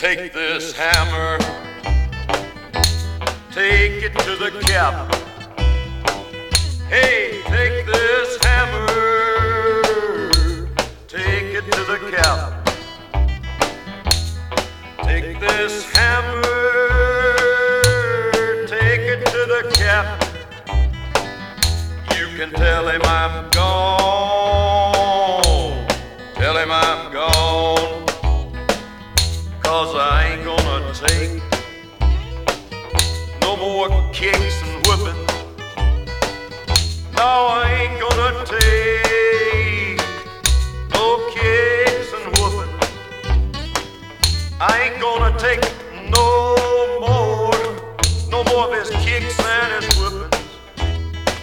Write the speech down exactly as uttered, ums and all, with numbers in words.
Take this hammer, take it to the cap. Hey, take this hammer, take it to the cap. Take this hammer, take it to the cap. You can tell him I'm gone.